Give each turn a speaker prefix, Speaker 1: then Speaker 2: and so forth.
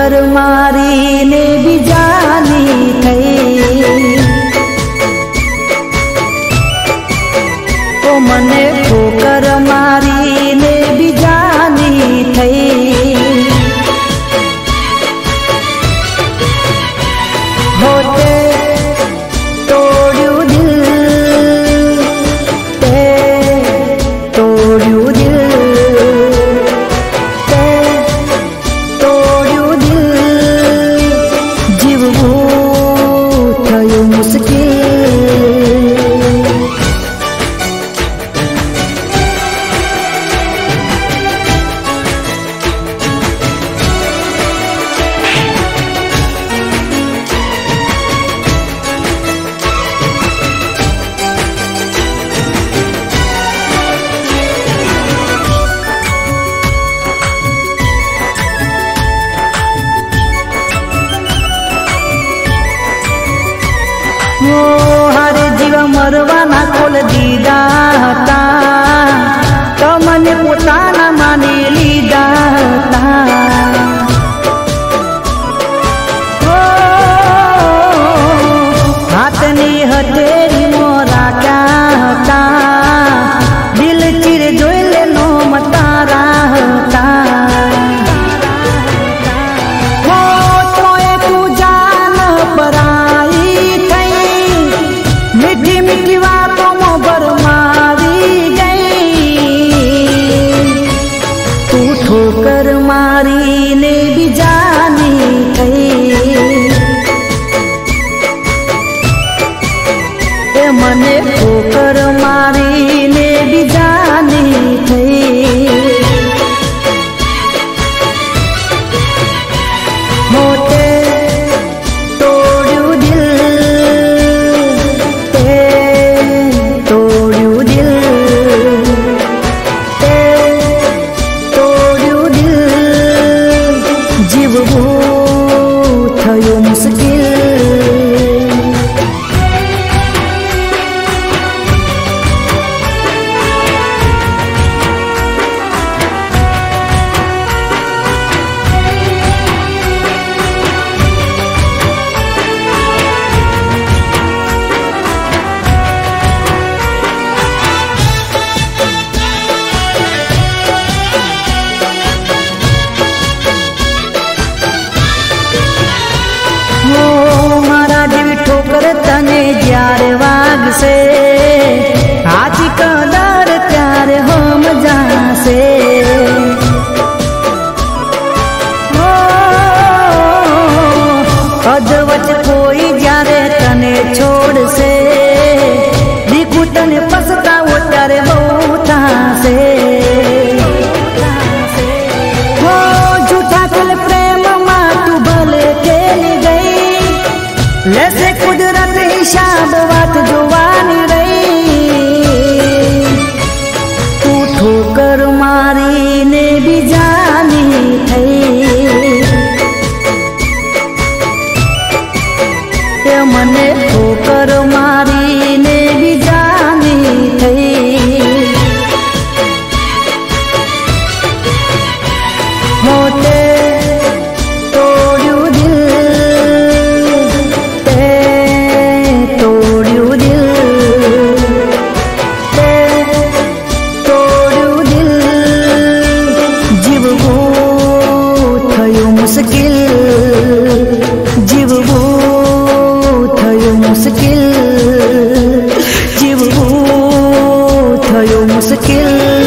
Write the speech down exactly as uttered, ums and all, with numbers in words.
Speaker 1: ठोकर मारीने बीजानी थई ओ मने ठोकर मारीने बीजानी थई होते तोड़्यू दिल ते तोड़्यू दिल ते तोड़्यू दिल जीवવું થયું મુશ્કેલ हारे जीवा मरवाना कोल दीदा हता तमने पोताना माने लीधा हता हाथनी हथेरी मोरा क्या हता दिल चीर जोइले नो मतारा हता मीठी मीठी बातों में बरमारी गई तू ठोकर मारी ने बीजानी थई ए मने ठोकर मारी ने बीजानी थई मोटे जीवવું થયું મુશ્કેલ तने ज्यारे वागसे आज कदर त्यारे हम जासे अधवच कोई जारे तने छोड़ से दीकू तने पछतावो त्यारे बहू थासे हो झूठा कल प्रेम मां तू भले खेली गई लेसे कुदरत हिसाब बात जुवानी रही तू ठोकर मारी ने बीजानी थई ए मने ठोकर मारी ने बीजानी थई मोटे मुश्किल जीवવું થયું મુશ્કેલ જીવવું થયું મુશ્કેલ